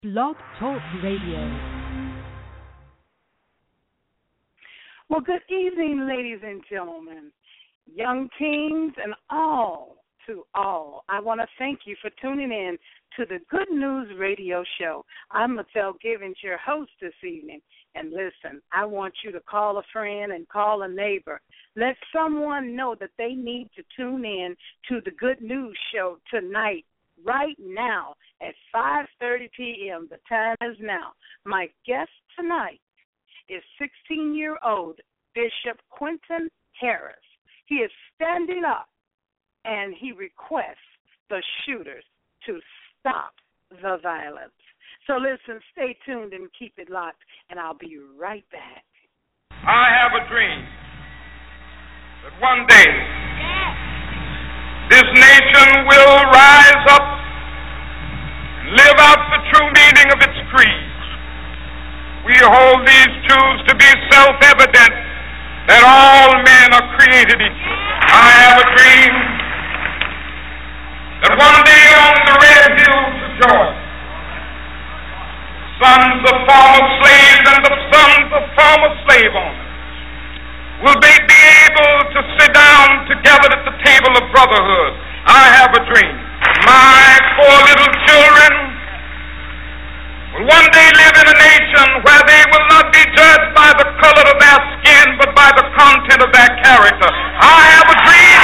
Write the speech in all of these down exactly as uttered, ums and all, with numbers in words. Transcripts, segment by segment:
Blog Talk Radio. Well, good evening, ladies and gentlemen, young teens and all to all. I want to thank you for tuning in to the Good News Radio Show. I'm Mathel Givens, your host this evening. And listen, I want you to call a friend and call a neighbor. Let someone know that they need to tune in to the Good News Show tonight, right now, at five thirty p.m. The time is now. My guest tonight is sixteen-year-old Bishop Quentin Harris. He is standing up, and he requests the shooters to stop the violence. So listen, stay tuned and keep it locked, and I'll be right back. I have a dream that one day this nation will rise up and live out the true meaning of its creed. We hold these truths to be self-evident that all men are created equal. I have a dream that one day on the red hills of Georgia, sons of former slaves and the sons of former slave owners will be, be able to sit down together at the table of brotherhood. I have a dream. My four little children will one day live in a nation where they will not be judged by the color of their skin, but by the content of their character. I have a dream.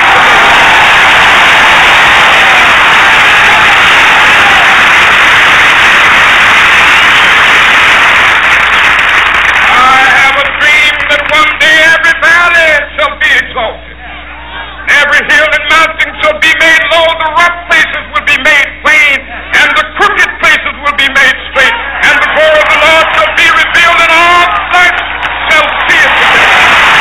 I have a dream that one day every valley shall be exalted. Every hill and mountain shall be made low, the rough places will be made plain, and the crooked places will be made straight, and the glory of the Lord shall be revealed, and all flesh shall see it together.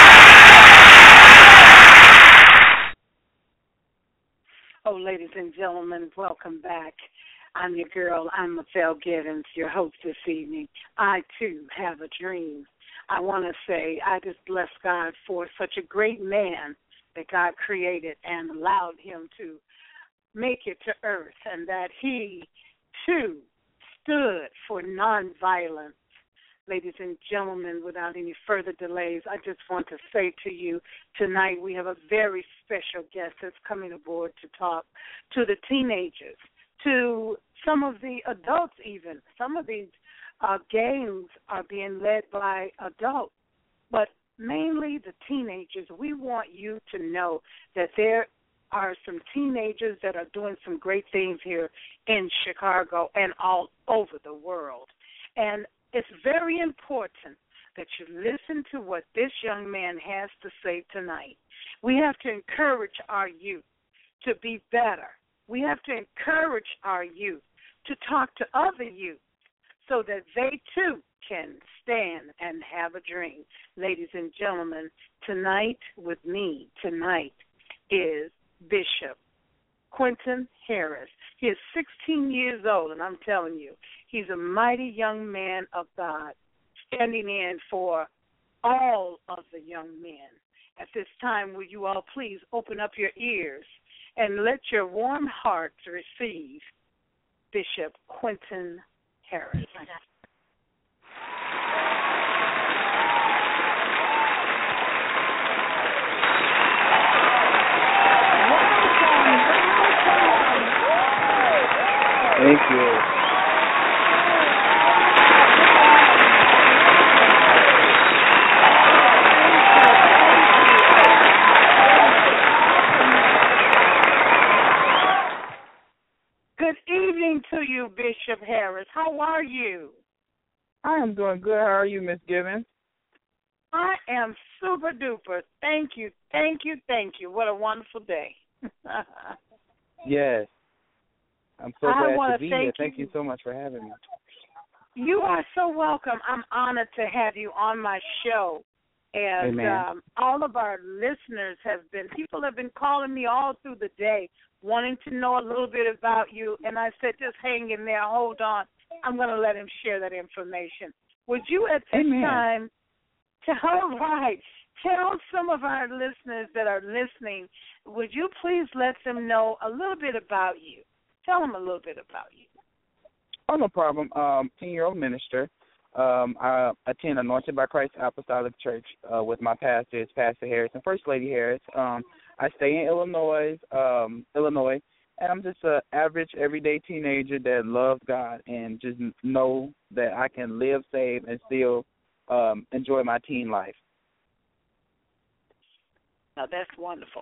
Oh, ladies and gentlemen, welcome back. I'm your girl, I'm Mathel Givens, your host this evening. I, too, have a dream. I want to say I just bless God for such a great man that God created and allowed him to make it to earth, and that he, too, stood for nonviolence. Ladies and gentlemen, without any further delays, I just want to say to you tonight we have a very special guest that's coming aboard to talk to the teenagers, to some of the adults even. Some of these uh, gangs are being led by adults, but mainly the teenagers. We want you to know that there are some teenagers that are doing some great things here in Chicago and all over the world. And it's very important that you listen to what this young man has to say tonight. We have to encourage our youth to be better. We have to encourage our youth to talk to other youth so that they, too, can stand and have a dream. Ladies and gentlemen, tonight with me, tonight is Bishop Quentin Harris. He is sixteen years old, and I'm telling you, he's a mighty young man of God, standing in for all of the young men. At this time, will you all please open up your ears and let your warm hearts receive Bishop Quentin Harris. Thank you. Good evening to you, Bishop Harris. How are you? I am doing good. How are you, Miss Givens? I am super duper. Thank you, thank you, thank you. What a wonderful day. Yes. I'm so I glad wanna to be thank here. Thank you. you so much for having me. You are so welcome. I'm honored to have you on my show. And um, all of our listeners have been, people have been calling me all through the day wanting to know a little bit about you. And I said, just hang in there, hold on. I'm going to let him share that information. Would you at this Amen. time, all right, tell some of our listeners that are listening, would you please let them know a little bit about you? Tell them a little bit about you. Oh, no problem. Um, ten-year-old minister. Um, I attend Anointed by Christ Apostolic Church uh, with my pastor, is Pastor Harris and First Lady Harris. Um, I stay in Illinois, um, Illinois, and I'm just an average, everyday teenager that loves God and just know that I can live, save, and still um, enjoy my teen life. Now, that's wonderful.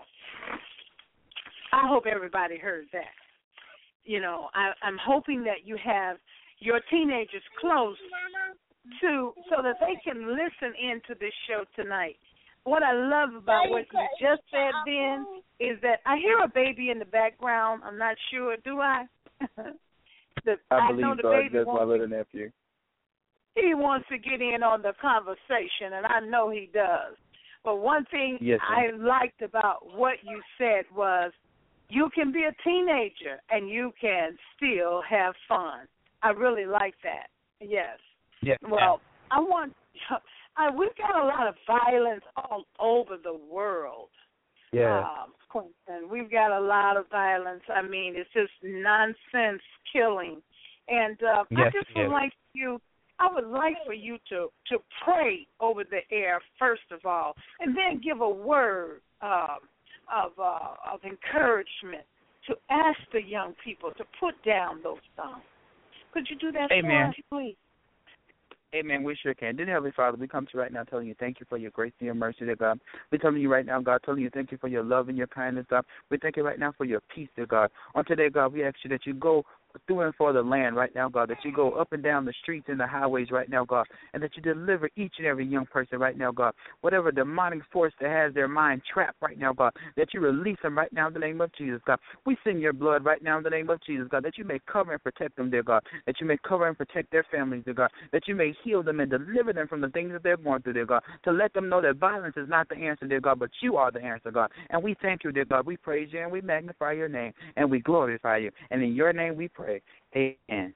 I hope everybody heard that. You know, I, I'm hoping that you have your teenagers close to so that they can listen into this show tonight. What I love about what you just said then is that I hear a baby in the background. I'm not sure, do I? the, I, I believe know the so. baby That's my wants, little nephew. he wants to get in on the conversation, and I know he does. But one thing yes, I liked about what you said was you can be a teenager and you can still have fun. I really like that. Yes. Yes. Well, I want. I, we've got a lot of violence all over the world. Yeah. Um, Quentin, we've got a lot of violence. I mean, it's just nonsense killing, and uh, yes, I just yes. would like you. I would like for you to, to pray over the air first of all, and then give a word um, of uh, of encouragement to ask the young people to put down those guns. Could you do that Amen. for us, please? Amen. We sure can. Dear Heavenly Father, we come to you right now telling you thank you for your grace and your mercy, dear God. We're telling you right now, God, telling you thank you for your love and your kindness, God. We thank you right now for your peace, dear God. On today, God, we ask you that you go through and for the land right now, God, that you go up and down the streets and the highways right now, God, and that you deliver each and every young person right now, God. Whatever demonic force that has their mind trapped right now, God, that you release them right now in the name of Jesus, God. We send your blood right now in the name of Jesus, God, that you may cover and protect them, dear God, that you may cover and protect their families, dear God, that you may heal them and deliver them from the things that they're going through, dear God, to let them know that violence is not the answer, dear God, but you are the answer, God. And we thank you, dear God. We praise you and we magnify your name and we glorify you. And in your name we pray. Amen.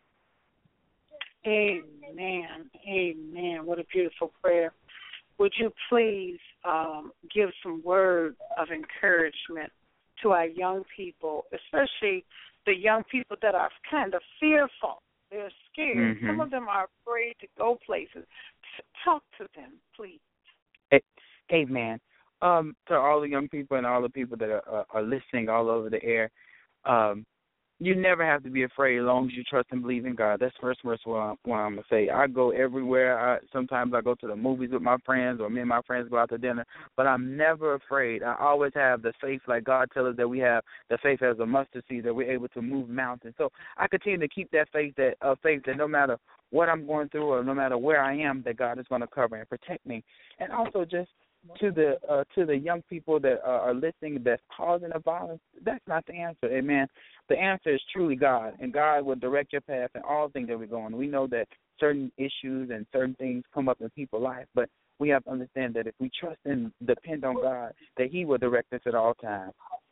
Amen. Amen. What a beautiful prayer. Would you please um, give some words of encouragement to our young people, especially the young people that are kind of fearful. They're scared. Mm-hmm. Some of them are afraid to go places. Talk to them, please. Amen. Um, to all the young people and all the people that are, are, are listening all over the air, um, you never have to be afraid as long as you trust and believe in God. That's the first verse what I'm, what I'm going to say. I go everywhere. I, sometimes I go to the movies with my friends or me and my friends go out to dinner, but I'm never afraid. I always have the faith like God tells us that we have, the faith as a mustard seed, that we're able to move mountains. So I continue to keep that faith that uh, faith that no matter what I'm going through or no matter where I am, that God is going to cover and protect me. And also just to the uh, to the young people that uh, are listening that's causing the violence, that's not the answer, amen. The answer is truly God, and God will direct your path in all things that we're going. We know that certain issues and certain things come up in people's lives, but we have to understand that if we trust and depend on God, that he will direct us at all times.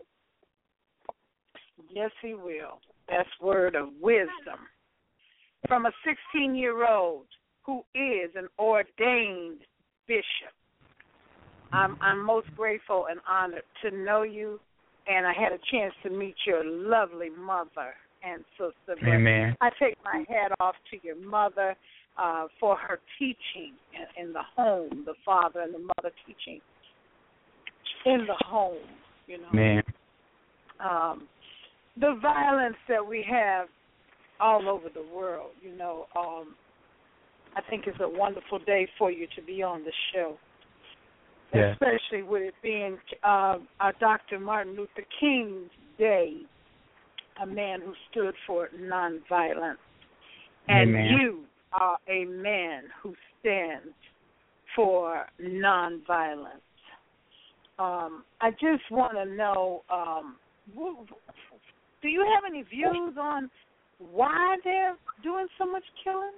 Yes, he will. That's word of wisdom. From a sixteen-year-old who is an ordained bishop. I'm, I'm most grateful and honored to know you, and I had a chance to meet your lovely mother and sister. Amen. I take my hat off to your mother uh, for her teaching in, in the home, the father and the mother teaching in the home, you know. Man. Um, the violence that we have all over the world, you know, um, I think it's a wonderful day for you to be on the show. Yeah. Especially with it being uh, uh, Doctor Martin Luther King's Day, a man who stood for nonviolence. And Amen. You are a man who stands for nonviolence. Um, I just want to know, um, do you have any views on why they're doing so much killing?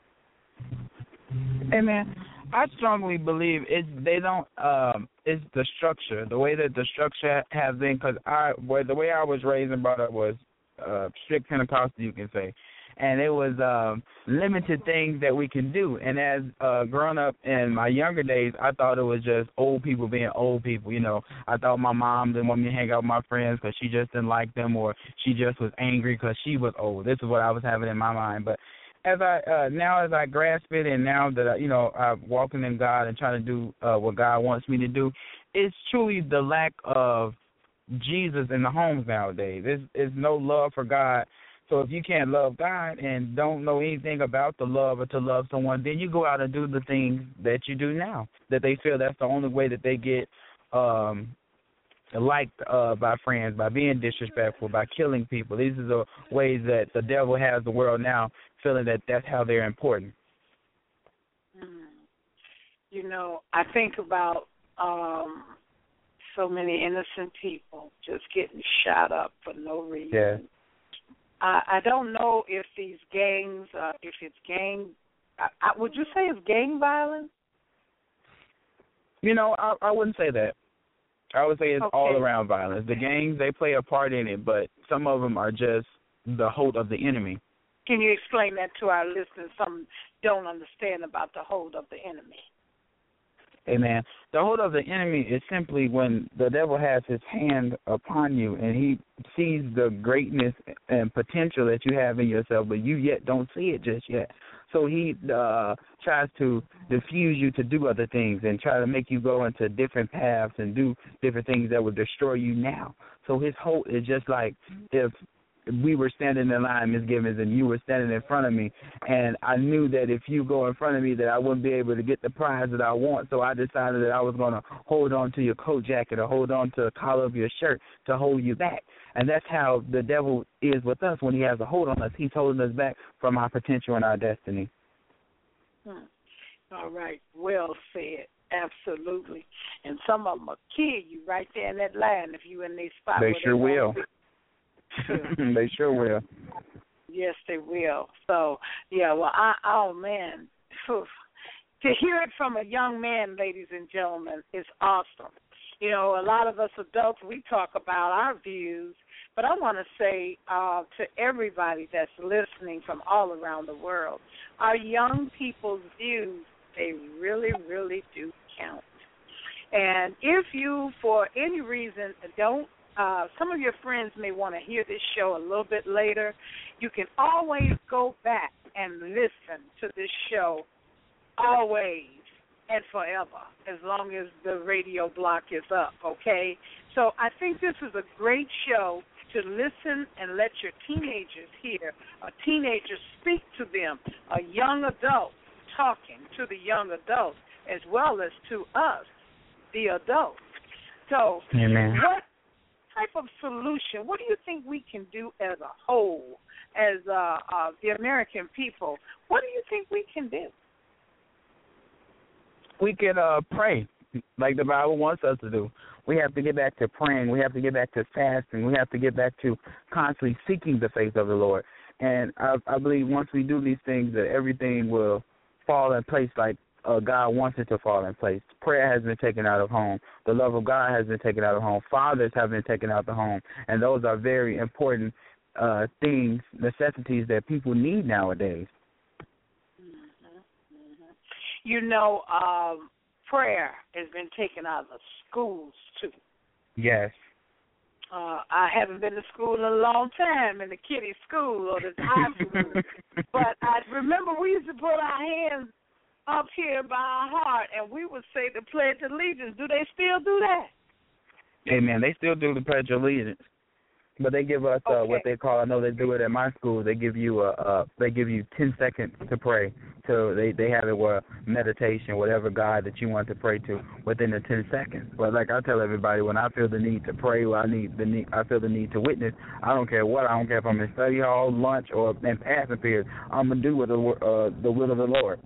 Amen. I strongly believe it's they don't. Um, it's the structure, the way that the structure has been. Because I, well, the way I was raised and brought up was uh, strict Pentecostal, you can say, and it was um, limited things that we can do. And as uh, growing up in my younger days, I thought it was just old people being old people. You know, I thought my mom didn't want me to hang out with my friends because she just didn't like them, or she just was angry because she was old. This is what I was having in my mind, but as I uh, now as I grasp it, and now that I, you know I'm walking in God and trying to do uh, what God wants me to do, it's truly the lack of Jesus in the homes nowadays. There's, there's no love for God. So if you can't love God and don't know anything about the love or to love someone, then you go out and do the things that you do now, that they feel that's the only way that they get um, liked uh, by friends, by being disrespectful, by killing people. These are the ways that the devil has the world now, feeling that that's how they're important. You know, I think about um, so many innocent people just getting shot up for no reason. Yeah. I, I don't know if these gangs, uh, if it's gang, I, I, would you say it's gang violence? You know, I, I wouldn't say that. I would say it's okay. all around violence. The gangs, they play a part in it, but some of them are just the hold of the enemy. Can you explain that to our listeners? Some don't understand about the hold of the enemy. Amen. The hold of the enemy is simply when the devil has his hand upon you and he sees the greatness and potential that you have in yourself, but you yet don't see it just yet. So he uh, tries to diffuse you to do other things and try to make you go into different paths and do different things that will destroy you now. So his hope is just like if we were standing in line, Miz Givens, and you were standing in front of me, and I knew that if you go in front of me that I wouldn't be able to get the prize that I want, so I decided that I was going to hold on to your coat jacket or hold on to the collar of your shirt to hold you back. And that's how the devil is with us when he has a hold on us. He's holding us back from our potential and our destiny. Hmm. All right. Well said. Absolutely. And some of them will kill you right there in that line if you in their spot. They sure they will. They sure will. Yes, they will. So, yeah, well, I, oh, man. To hear it from a young man, ladies and gentlemen, is awesome. You know, a lot of us adults, we talk about our views, but I want to say uh, to everybody that's listening from all around the world, our young people's views, they really, really do count. And if you, for any reason, don't Uh, some of your friends may want to hear this show a little bit later. You can always go back and listen to this show always and forever, as long as the radio block is up, okay? So I think this is a great show to listen and let your teenagers hear, a teenager speak to them, a young adult talking to the young adults as well as to us, the adults. So Amen. What type of solution, what do you think we can do as a whole, as uh, uh, the American people? What do you think we can do? We can uh, pray like the Bible wants us to do. We have to get back to praying. We have to get back to fasting. We have to get back to constantly seeking the face of the Lord. And I, I believe once we do these things that everything will fall in place like uh, God wants it to fall in place. Prayer has been taken out of home. The love of God has been taken out of home. Fathers have been taken out of the home. And those are very important uh, things, necessities that people need nowadays. Mm-hmm. Mm-hmm. You know, um, prayer has been taken out of schools, too. Yes. Uh, I haven't been to school in a long time, in the kiddie school or the high school. But I remember we used to put our hands up here by our heart, and we would say the Pledge of Allegiance. Do they still do that? Amen. They still do the Pledge of Allegiance, but they give us uh, okay. what they call. I know they do it at my school. They give you a. Uh, they give you ten seconds to pray. So they they have it where meditation, whatever God that you want to pray to, within the ten seconds. But like I tell everybody, when I feel the need to pray, when I need the need, I feel the need to witness. I don't care what. I don't care if I'm in study hall, lunch, or in passing period. I'm gonna do what the uh, the will of the Lord.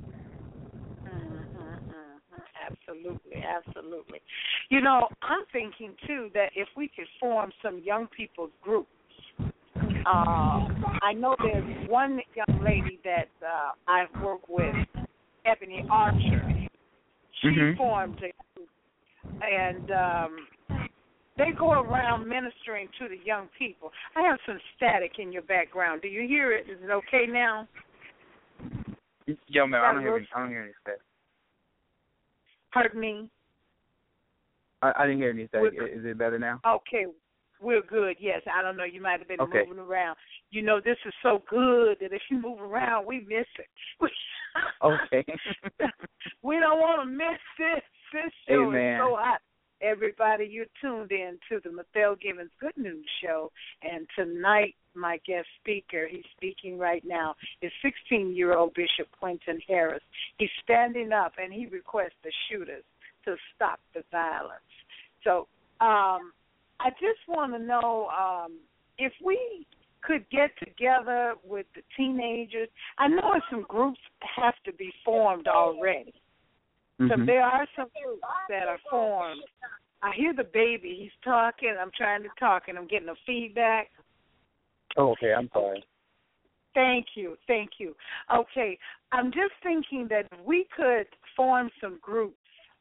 Absolutely, absolutely. You know, I'm thinking, too, that if we could form some young people's groups, uh, I know there's one young lady that uh, I've worked with, Ebony Archer. She mm-hmm. formed a group, and um, they go around ministering to the young people. I have some static in your background. Do you hear it? Is it okay now? Yo, man, I don't hear, I don't hear any static. Pardon me? I, I didn't hear any static. Is it better now? Okay. We're good, yes. I don't know, you might have been Okay. moving around. You know, this is so good that if you move around, we miss it. Okay. We don't want to miss this. This show Amen. is so hot. Everybody, you're tuned in to the Mathel Givens Good News Show, and tonight my guest speaker, he's speaking right now, is sixteen-year-old Bishop Quentin Harris. He's standing up, and he requests the shooters to stop the violence. So um, I just want to know um, if we could get together with the teenagers. I know some groups have to be formed already. So Mhm. there are some groups that are formed. I hear the baby. He's talking. I'm trying to talk, and I'm getting a feedback. Oh, okay. I'm sorry. Thank you. Thank you. Okay. I'm just thinking that we could form some groups,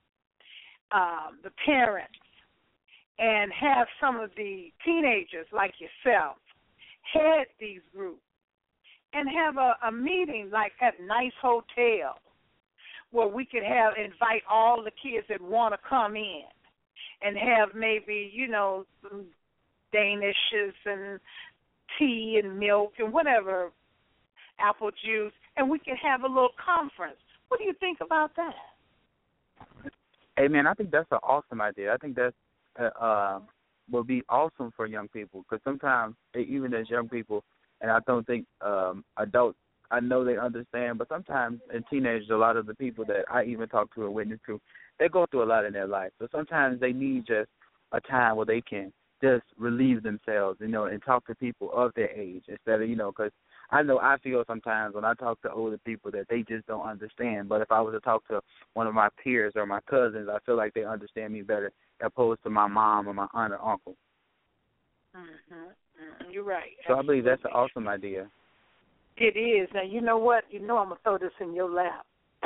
um, the parents, and have some of the teenagers like yourself head these groups and have a, a meeting like at a nice hotel where we could have invite all the kids that want to come in and have maybe, you know, some Danishes and tea and milk and whatever, apple juice, and we can have a little conference. What do you think about that? Hey, man, I think that's an awesome idea. I think that's uh, uh, will be awesome for young people because sometimes, even as young people, and I don't think um, adults, I know they understand, but sometimes in teenagers, a lot of the people that I even talk to or witness to, they go through a lot in their life. So sometimes they need just a time where they can just relieve themselves, you know, and talk to people of their age instead of, you know, because I know I feel sometimes when I talk to older people that they just don't understand. But if I was to talk to one of my peers or my cousins, I feel like they understand me better opposed to my mom or my aunt or uncle. Mm-hmm. Mm-hmm. You're right. So Absolutely. I believe that's an awesome idea. It is. Now, you know what? You know I'm going to throw this in your lap.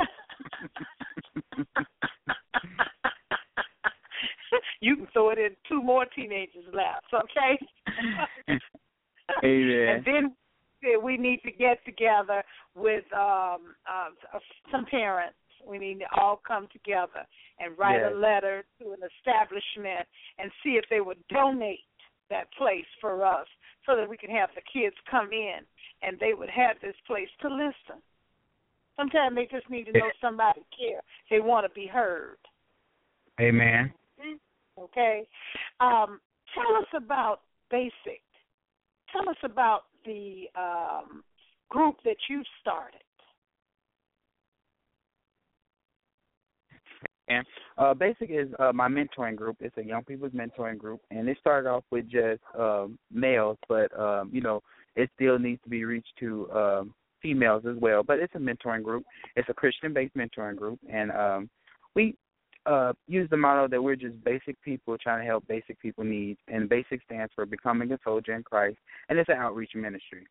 You can throw it in two more teenagers' laps, okay? Amen. And then we need to get together with um, uh, some parents. We need to all come together and write Yes. a letter to an establishment and see if they would donate that place for us so that we can have the kids come in and they would have this place to listen. Sometimes they just need to know somebody cares. They want to be heard. Amen. Okay? Um, tell us about Basic. Tell us about the um, group that you started. And uh, Basic is uh, my mentoring group. It's a young people's mentoring group, and it started off with just um, males, but um, you know, it still needs to be reached to um, females as well. But it's a mentoring group. It's a Christian-based mentoring group, and um, we uh, use the motto that we're just basic people trying to help basic people needs, and BASIC stands for Becoming a Soldier in Christ, and it's an outreach ministry.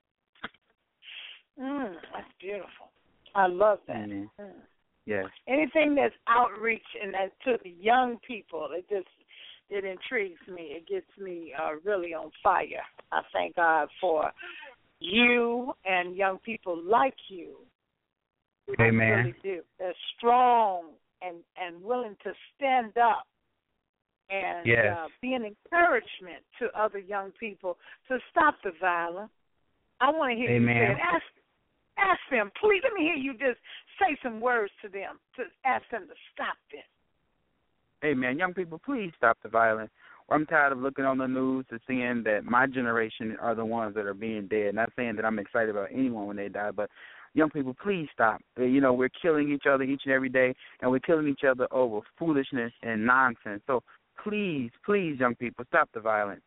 Mm, that's beautiful. I love that. Mm-hmm. Mm. Yes. Anything that's outreach and that to the young people, it just it intrigues me. It gets me uh, really on fire. I thank God for you and young people like you. Amen. I really do. They're strong and, and willing to stand up and yes. uh, be an encouragement to other young people to stop the violence. I want to hear Amen. you say it. Ask, ask them, please, let me hear you just say some words to them, to ask them to stop this. Amen. Young people, please stop the violence. I'm tired of looking on the news and seeing that my generation are the ones that are being dead. Not saying that I'm excited about anyone when they die, but young people, please stop. You know, we're killing each other each and every day, and we're killing each other over foolishness and nonsense. So please, please, young people, stop the violence.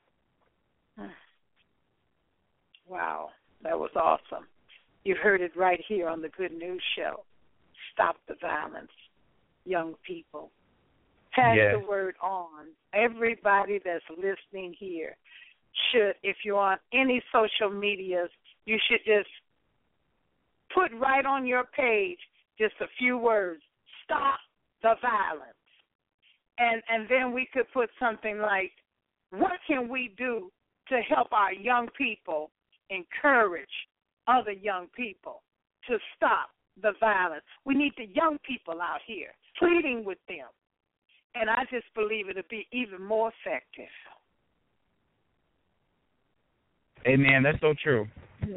Wow, that was awesome. You heard it right here on the Good News Show. Stop the violence, young people. Pass yes. the word on. Everybody that's listening here should, if you're on any social medias, you should just put right on your page just a few words. Stop the violence. And and then we could put something like, what can we do to help our young people encourage other young people to stop the violence? We need the young people out here pleading with them. And I just believe it'll be even more effective. Amen. That's so true.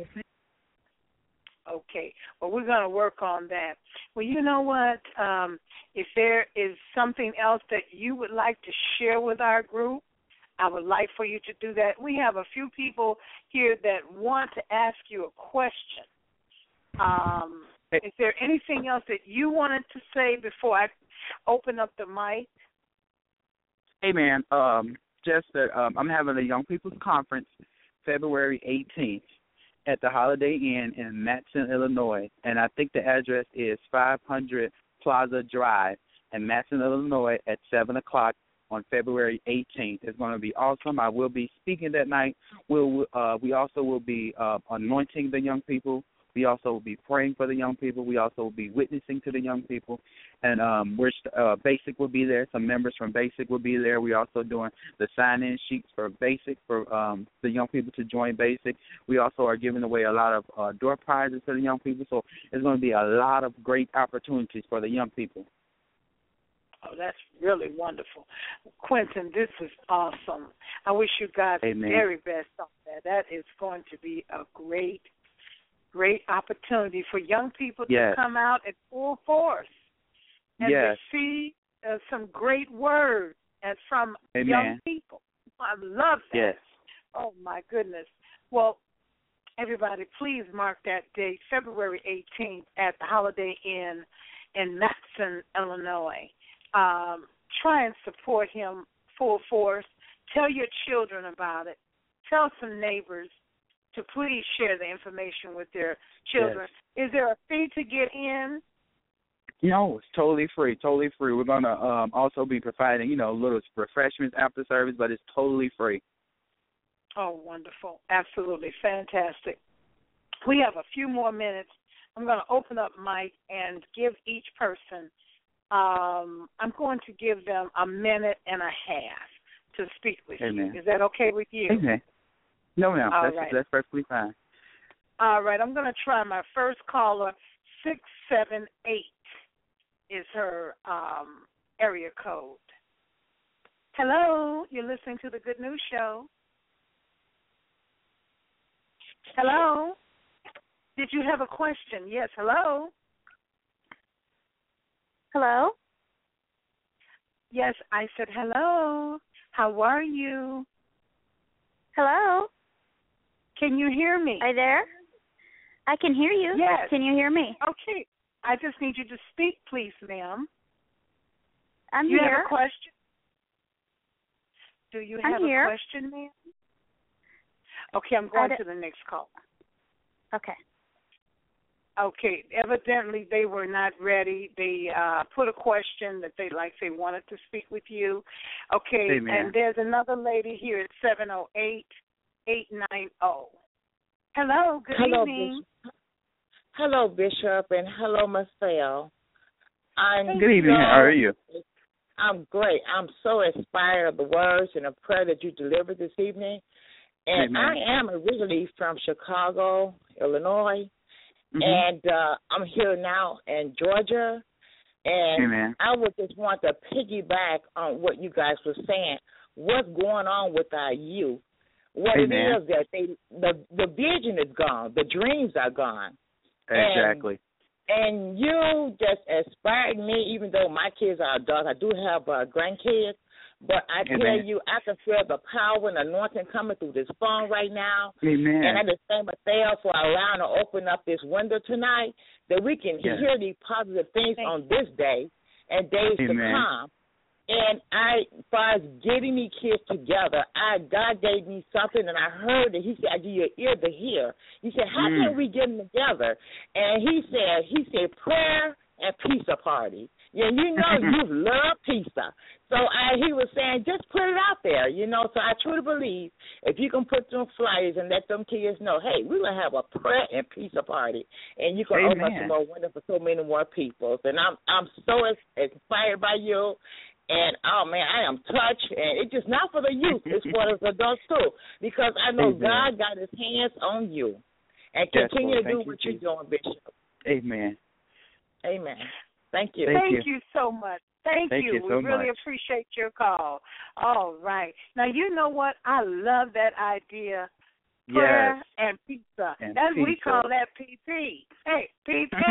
Okay. Well, we're going to work on that. Well, you know what? Um, if there is something else that you would like to share with our group, I would like for you to do that. We have a few people here that want to ask you a question. Um, is there anything else that you wanted to say before I open up the mic? Hey, man, um, just that um, I'm having a Young People's Conference February eighteenth at the Holiday Inn in Matson, Illinois, and I think the address is five hundred Plaza Drive in Matson, Illinois at seven o'clock on February eighteenth. It's going to be awesome. I will be speaking that night. We'll, uh, we also will be uh, anointing the young people. We also will be praying for the young people. We also will be witnessing to the young people. And um, we're, uh, Basic will be there. Some members from Basic will be there. We're also doing the sign-in sheets for Basic for um, the young people to join Basic. We also are giving away a lot of uh, door prizes to the young people. So it's going to be a lot of great opportunities for the young people. Oh, that's really wonderful. Quentin, this is awesome. I wish you God's Amen. very best on that. That is going to be a great, great opportunity for young people yes. to come out at full force and yes. receive uh, some great words and from Amen. young people. I love that. Yes. Oh, my goodness. Well, everybody, please mark that date, February eighteenth, at the Holiday Inn in Matson, Illinois. Um, try and support him full force. Tell your children about it. Tell some neighbors to please share the information with their children. Yes. Is there a fee to get in? No, it's totally free, totally free. We're going to um, also be providing, you know, little refreshments after service, but it's totally free. Oh, wonderful. Absolutely fantastic. We have a few more minutes. I'm going to open up mic and give each person Um, I'm going to give them a minute and a half to speak with Amen. you. Is that okay with you? Amen. No, no, All that's, right. that's perfectly fine. All right, I'm going to try my first caller. six seven eight is her um, area code. Hello, you're listening to the Good News Show. Hello? Did you have a question? Yes, hello? Hello? Yes, I said hello. How are you? Hello? Can you hear me? Are you there? I can hear you. Yes. Can you hear me? Okay. I just need you to speak, please, ma'am. I'm Do you here. have a question? Do you I'm have here. a question, ma'am? Okay, I'm going to the next call. Okay. Okay, evidently they were not ready. They uh, put a question that they like they wanted to speak with you. Okay, Amen. And there's another lady here at seven oh eight, eight nine oh. Hello, good hello, evening. Bishop. Hello, Bishop, and hello, Marcel. I'm Good evening. so, How are you? I'm great. I'm so inspired of the words and the prayer that you delivered this evening. And Amen. I am originally from Chicago, Illinois. Mm-hmm. And uh, I'm here now in Georgia, and Amen. I would just want to piggyback on what you guys were saying. What's going on with our youth? What Amen. it is that they the the vision is gone, the dreams are gone. Exactly. And, and you just inspired me, even though my kids are adults. I do have uh, grandkids. But I tell Amen. you, I can feel the power and anointing coming through this phone right now. Amen. And I just thank Marcel for allowing to open up this window tonight that we can yes. hear these positive things Thank on this day and days Amen. to come. And I, as far as getting these kids together, I God gave me something, and I heard that He said, "I give you an ear to hear." He said, "How mm. can we get them together?" And He said, "He said prayer and pizza party." Yeah, you know you love pizza. So I, he was saying, just put it out there, you know. So I truly believe if you can put them flyers and let them kids know, hey, we're going to have a prayer and pizza party, and you can Amen. open up some more windows for so many more people. And I'm I'm so inspired by you. And, oh, man, I am touched. And it's just not for the youth. It's for the adults, too, because I know Amen. God got his hands on you. And Yes, continue Lord. to do Thank what you, you're doing, Bishop. Amen. Amen. Thank you. Thank Thank you. you so much. Thank, Thank you. you so we really much. appreciate your call. All right. Now, you know what? I love that idea prayer Yes. and pizza. And That's we pizza. call that P P. Hey, P P.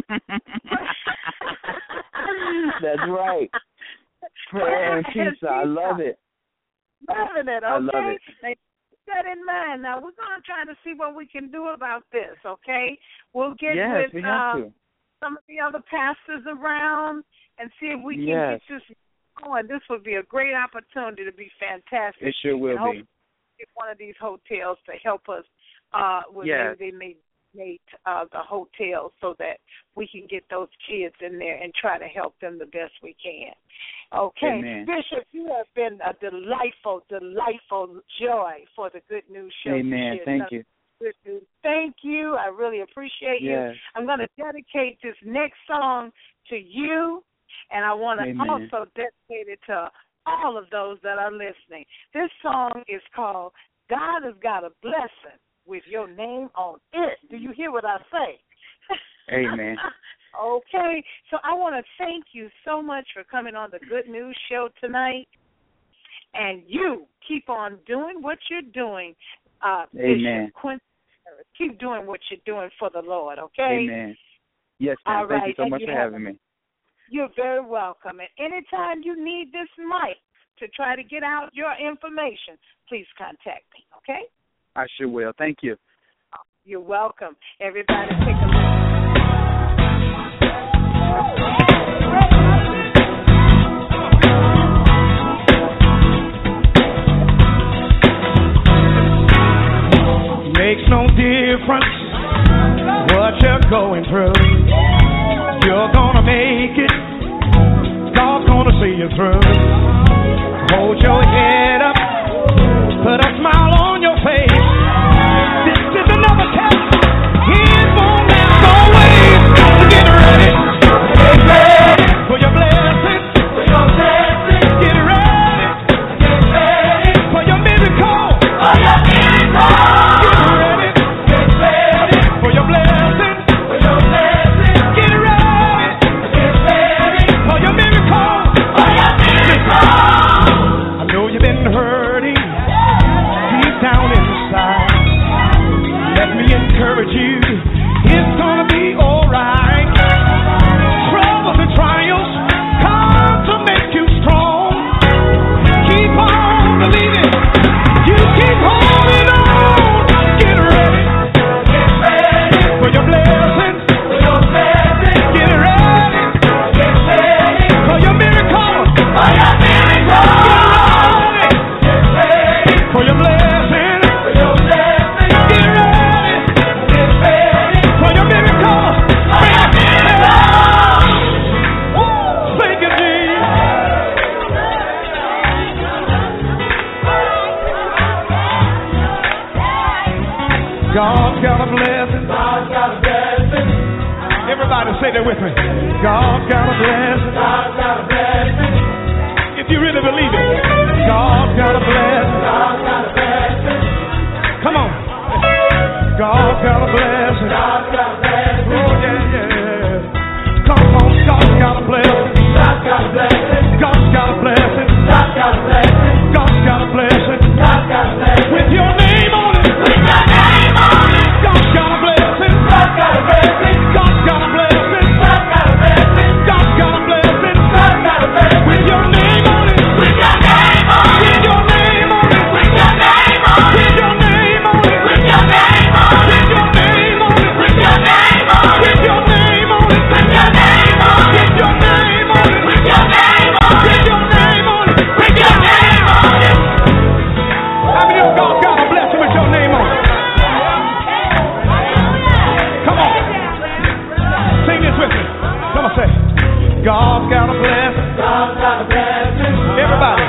That's right. Prayer and pizza. I love it. Loving it, okay? I love it. Now, keep that in mind. Now, we're going to try to see what we can do about this, okay? We'll get Yes, with we have uh, to. some of the other pastors around and see if we can Yes. get this going. This would be a great opportunity to be fantastic. It sure will and be. Get one of these hotels to help us uh, with Yes. maybe they may make uh, the hotel so that we can get those kids in there and try to help them the best we can. Okay, Amen. Bishop, you have been a delightful, delightful joy for the Good News Show. Amen. this year. Thank Nothing you. Good news. Thank you. I really appreciate Yes. you. I'm going to dedicate this next song to you, and I want to Amen. also dedicate it to all of those that are listening. This song is called God Has Got a Blessing with Your Name on It. Do you hear what I say? Amen. Okay, so I want to thank you so much for coming on the Good News Show tonight. And you keep on doing what you're doing, uh, Amen. Bishop Quincy Harris. Keep doing what you're doing for the Lord, okay? Amen. Yes, ma'am. All Thank right, you so and much you for have- having me. You're very welcome. And anytime you need this mic to try to get out your information, please contact me, okay? I sure will. Thank you. You're welcome. Everybody take a look. Makes no difference what you're going through. You're gonna make it. God's gonna see you through. Hold your head up. Put a smile on your face. This is another test. Here's one that's always get ready. Get ready for your blessing. For your blessing. Get ready. Get ready for your miracle. For your miracle. Get ready. Get ready for your blessing. For your blessing. Get ready. Get ready for your miracle. For your miracle. I know you've been hurting deep down inside. Let me encourage you. It's gonna be alright. Troubles and trials come to make you strong. Keep on believing. You keep holding on. Get ready. Get ready for your blessing. For your blessing. Get ready. Get ready for your miracle. For your miracle. Get ready. Get ready for your blessing. For your blessing. Get ready. Get ready for your miracle. For your miracle. Thank you, Jesus. God's got a blessing. God's got a blessing. Everybody say that with me. God's got a blessing. God's got a blessing. If you really believe it, God's got a blessing. God's got a blessing. Come on. God's got a blessing. God's got a blessing. Oh, yeah, yeah. Come on. God's got a blessing. God's got a blessing. God's got a blessing. God's got a blessing. God's got a blessing. God's got a blessing. With your name on it. With your name on it. God's got a blessing. God's got a blessing. God's got a blessing. God's got a blessing. God's got a blessing. God's got a blessing. With your name on it. With your name on it. With your name on it. With your name on it. With your name on it. With your name on it. With your name on it. With your name on it. With your name on it. With your name on it. With your name on it. With your name on it. With your name on it. With your name on it. How many of God's got a blessing with your name on it? Come on. Sing this with me. Come on, say. God's got a blessing. God's got a blessing. Everybody.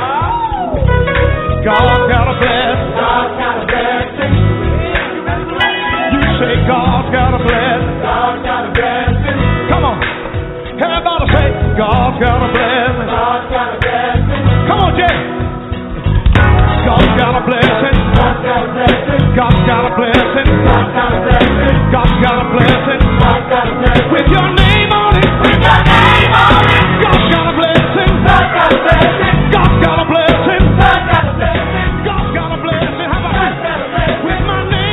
God's got a blessing. God's got a blessing. You say God's got a blessing. God's got a blessing. Come on. Everybody say God's got a blessing. God's got a blessing. Come on, Jay. God's got a blessing. God's got a blessing. God's got a blessing. God's got a blessing. God's got a blessing. God's got a blessing. With your name on it. With your name on it. God's got a blessing. God's got a blessing. God's got a blessing. God's got a blessing. God's got a blessing. How about this? With my name.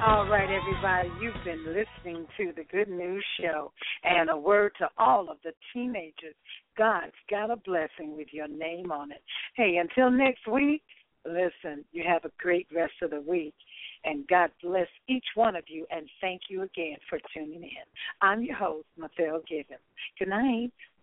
All right, everybody, you've been listening to the Good News Show, and a word to all of the teenagers. God's got a blessing with your name on it. Hey, until next week, listen, you have a great rest of the week, and God bless each one of you, and thank you again for tuning in. I'm your host, Mathel Gibbons. Good night.